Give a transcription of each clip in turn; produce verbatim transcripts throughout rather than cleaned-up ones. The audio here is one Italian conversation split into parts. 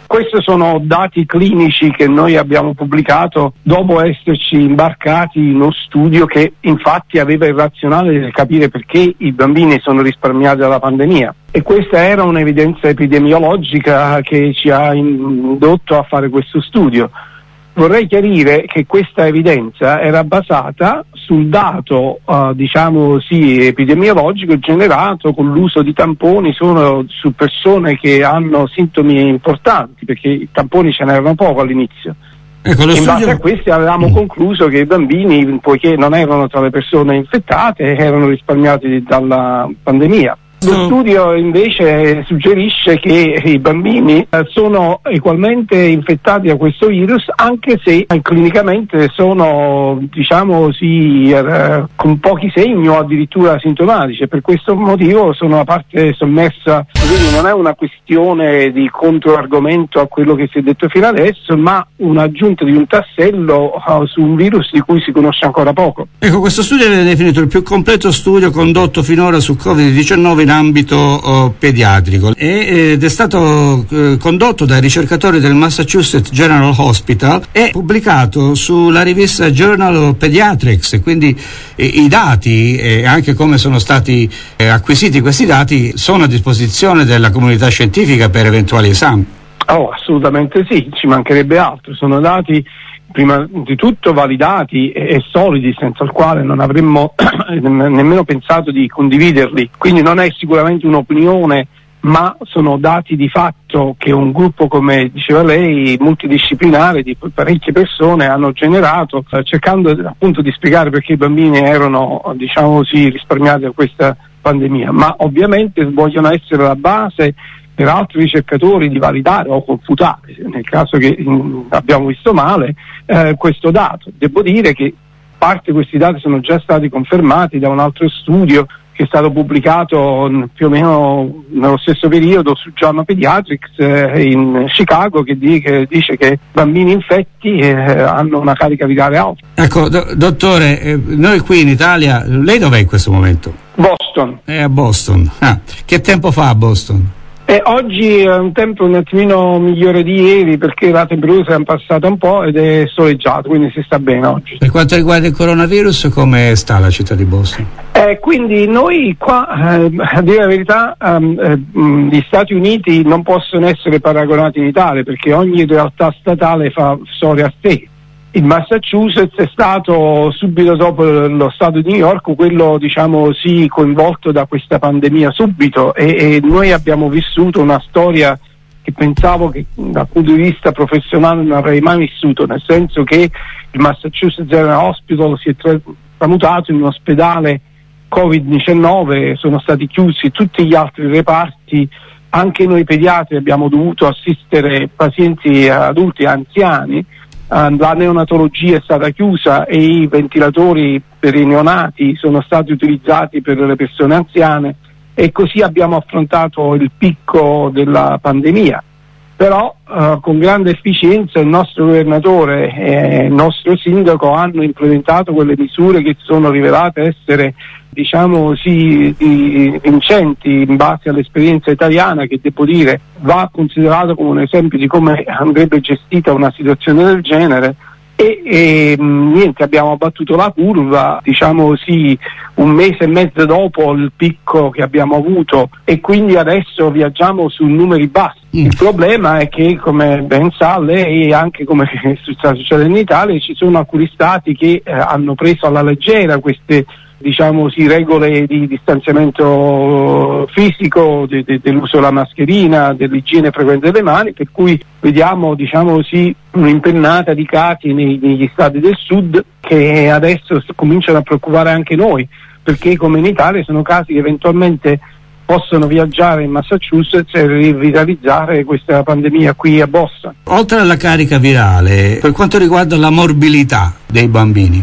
Questi sono dati clinici che noi abbiamo pubblicato dopo esserci imbarcati in uno studio che infatti aveva il razionale di capire perché i bambini sono risparmiati dalla pandemia. E questa era un'evidenza epidemiologica che ci ha indotto a fare questo studio. Vorrei chiarire che questa evidenza era basata sul dato, uh, diciamo sì, epidemiologico generato con l'uso di tamponi solo su persone che hanno sintomi importanti, perché i tamponi ce n'erano poco all'inizio. Ecco, in studio... base a questi avevamo mm. concluso che i bambini, poiché non erano tra le persone infettate, erano risparmiati dalla pandemia. Lo studio invece suggerisce che i bambini eh, sono egualmente infettati da questo virus, anche se eh, clinicamente sono, diciamo sì, eh, con pochi segni o addirittura asintomatici. Per questo motivo sono una parte sommersa, quindi non è una questione di controargomento a quello che si è detto fino adesso, ma un'aggiunta di un tassello uh, su un virus di cui si conosce ancora poco. Ecco, questo studio viene definito il più completo studio condotto finora su covid diciannove in ambito oh, pediatrico e, ed è stato eh, condotto dai ricercatori del Massachusetts General Hospital e pubblicato sulla rivista Journal of Pediatrics, quindi eh, i dati e eh, anche come sono stati eh, acquisiti questi dati sono a disposizione della comunità scientifica per eventuali esami. Oh, assolutamente sì, ci mancherebbe altro, sono dati prima di tutto validati e, e solidi, senza il quale non avremmo nemmeno pensato di condividerli, quindi non è sicuramente un'opinione, ma sono dati di fatto che un gruppo, come diceva lei, multidisciplinare di parecchie persone hanno generato, eh, cercando appunto di spiegare perché i bambini erano, diciamo così, risparmiati da questa pandemia, ma ovviamente vogliono essere la base per altri ricercatori di validare o confutare, nel caso che mh, abbiamo visto male, eh, questo dato. Devo dire che parte di questi dati sono già stati confermati da un altro studio che è stato pubblicato mh, più o meno nello stesso periodo su Journal Pediatrics eh, in Chicago, che, di, che dice che bambini infetti eh, hanno una carica virale alta. Ecco, do- dottore, eh, noi qui in Italia, lei dov'è in questo momento? Boston. È a Boston. Ah, che tempo fa a Boston? E oggi è un tempo un attimino migliore di ieri perché la temperatura è passata un po' ed è soleggiato, quindi si sta bene oggi. Per quanto riguarda il coronavirus, come sta la città di Boston? Eh, quindi noi qua, eh, a dire la verità, um, eh, gli Stati Uniti non possono essere paragonati in Italia perché ogni realtà statale fa storia a sé. Il Massachusetts è stato subito dopo lo stato di New York quello, diciamo sì, coinvolto da questa pandemia subito e, e noi abbiamo vissuto una storia che pensavo che dal punto di vista professionale non avrei mai vissuto, nel senso che il Massachusetts General Hospital si è tra- tramutato in un ospedale covid diciannove, sono stati chiusi tutti gli altri reparti, anche noi pediatri abbiamo dovuto assistere pazienti adulti e anziani. La neonatologia è stata chiusa e i ventilatori per i neonati sono stati utilizzati per le persone anziane e così abbiamo affrontato il picco della pandemia. Però eh, con grande efficienza il nostro governatore e il nostro sindaco hanno implementato quelle misure che sono rivelate essere, diciamo sì, di, vincenti in base all'esperienza italiana, che devo dire va considerato come un esempio di come andrebbe gestita una situazione del genere. E, e niente, abbiamo abbattuto la curva, diciamo sì, un mese e mezzo dopo il picco che abbiamo avuto e quindi adesso viaggiamo su numeri bassi. Mm. Il problema è che, come ben sa lei, anche come sta succedendo in Italia, ci sono alcuni stati che eh, hanno preso alla leggera queste, diciamo sì, regole di distanziamento fisico, de, de, dell'uso della mascherina, dell'igiene frequente delle mani, per cui vediamo, diciamo sì, un'impennata di casi nei, negli stati del sud che adesso cominciano a preoccupare anche noi, perché come in Italia sono casi che eventualmente possono viaggiare in Massachusetts e rivitalizzare questa pandemia qui a Boston. Oltre alla carica virale, per quanto riguarda la morbilità dei bambini?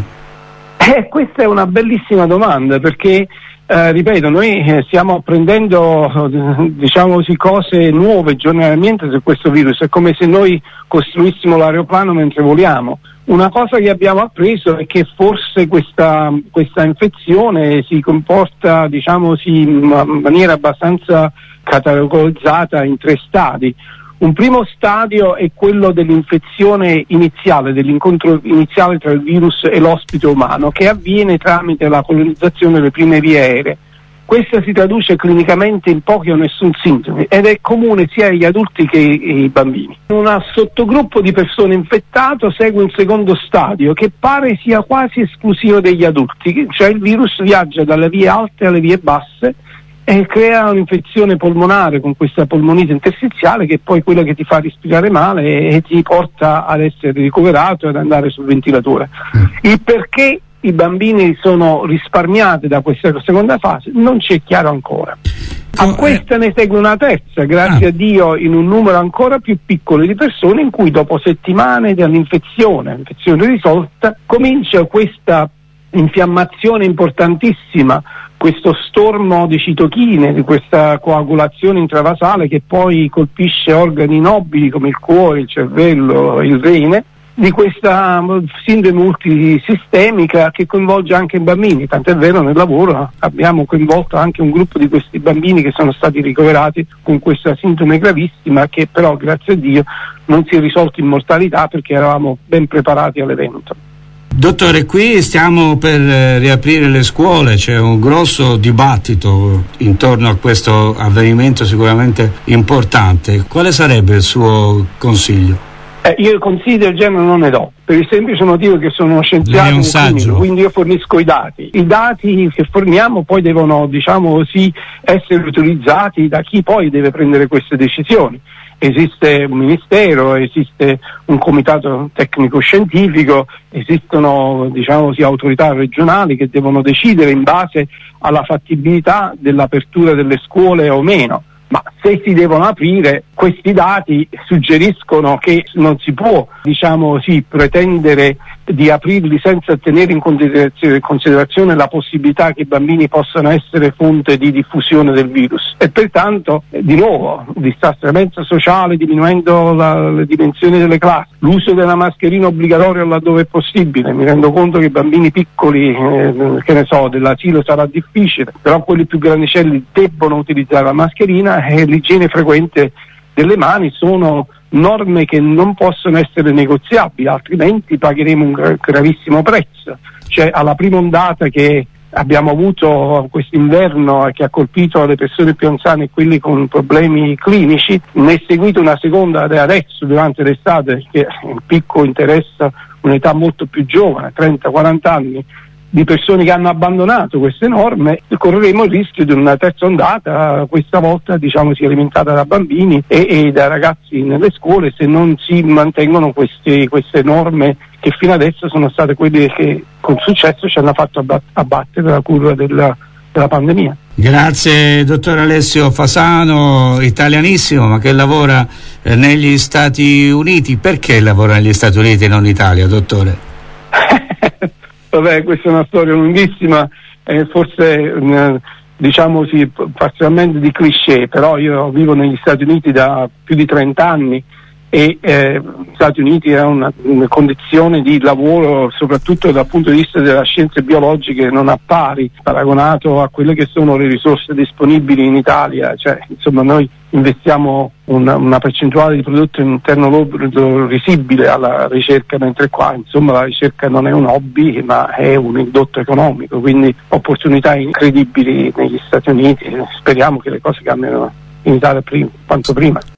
Eh, questa è una bellissima domanda perché, eh, ripeto, noi eh, stiamo apprendendo, eh, diciamo così, cose nuove giornalmente su questo virus. È come se noi costruissimo l'aeroplano mentre voliamo. Una cosa che abbiamo appreso è che forse questa, questa infezione si comporta, diciamo sì, in maniera abbastanza categorizzata in tre stadi. Un primo stadio è quello dell'infezione iniziale, dell'incontro iniziale tra il virus e l'ospite umano, che avviene tramite la colonizzazione delle prime vie aeree. Questa si traduce clinicamente in pochi o nessun sintomo ed è comune sia agli adulti che ai bambini. Un sottogruppo di persone infettate segue un secondo stadio che pare sia quasi esclusivo degli adulti, cioè il virus viaggia dalle vie alte alle vie basse e crea un'infezione polmonare con questa polmonite interstiziale, che è poi quella che ti fa respirare male e ti porta ad essere ricoverato e ad andare sul ventilatore. Mm. Il perché i bambini sono risparmiati da questa seconda fase non ci è chiaro ancora. A questa ne segue una terza, grazie ah. a Dio, in un numero ancora più piccolo di persone, in cui dopo settimane dall'infezione, infezione risolta, comincia questa infiammazione importantissima, questo stormo di citochine, di questa coagulazione intravasale che poi colpisce organi nobili come il cuore, il cervello, il rene, di questa sindrome multisistemica che coinvolge anche i bambini. Tant'è vero, nel lavoro abbiamo coinvolto anche un gruppo di questi bambini che sono stati ricoverati con questa sindrome gravissima, che però grazie a Dio non si è risolto in mortalità, perché eravamo ben preparati all'evento. Dottore, qui stiamo per riaprire le scuole, c'è un grosso dibattito intorno a questo avvenimento sicuramente importante. Quale sarebbe il suo consiglio? Eh, io consigli del genere non ne do, per il semplice motivo che sono scienziato, un saggio. Quindi io fornisco i dati. I dati che forniamo poi devono, diciamo così, essere utilizzati da chi poi deve prendere queste decisioni. Esiste un ministero, esiste un comitato tecnico-scientifico, esistono, diciamo così, autorità regionali che devono decidere in base alla fattibilità dell'apertura delle scuole o meno. Ma se si devono aprire, questi dati suggeriscono che non si può, diciamo così, pretendere di aprirli senza tenere in considerazione, considerazione la possibilità che i bambini possano essere fonte di diffusione del virus. E pertanto, eh, di nuovo, distanziamento sociale, diminuendo la, le dimensioni delle classi, l'uso della mascherina obbligatoria laddove è possibile. Mi rendo conto che i bambini piccoli, eh, che ne so, dell'asilo sarà difficile, però quelli più grandicelli debbono utilizzare la mascherina, e l'igiene frequente delle mani sono norme che non possono essere negoziabili, altrimenti pagheremo un gra- gravissimo prezzo. Cioè, alla prima ondata che abbiamo avuto quest'inverno e che ha colpito le persone più anziane e quelli con problemi clinici, ne è seguita una seconda adesso durante l'estate, che in picco interessa un'età molto più giovane, trenta quaranta anni, di persone che hanno abbandonato queste norme. Correremo il rischio di una terza ondata, questa volta diciamo si è alimentata da bambini e, e da ragazzi nelle scuole, se non si mantengono queste, queste norme che fino adesso sono state quelle che con successo ci hanno fatto abbat- abbattere la curva della, della pandemia. Grazie dottor Alessio Fasano, italianissimo ma che lavora eh, negli Stati Uniti. Perché lavora negli Stati Uniti e non in Italia, dottore? Vabbè, questa è una storia lunghissima, eh, forse eh, diciamo sì, parzialmente di cliché, però io vivo negli Stati Uniti da più di trenta anni e eh, gli Stati Uniti è una, una condizione di lavoro, soprattutto dal punto di vista delle scienze biologiche, non a pari paragonato a quelle che sono le risorse disponibili in Italia. Cioè, insomma, noi investiamo una, una percentuale di prodotto interno lordo risibile alla ricerca, mentre qua insomma la ricerca non è un hobby ma è un indotto economico, quindi opportunità incredibili negli Stati Uniti. Speriamo che le cose cambino in Italia prima, quanto prima.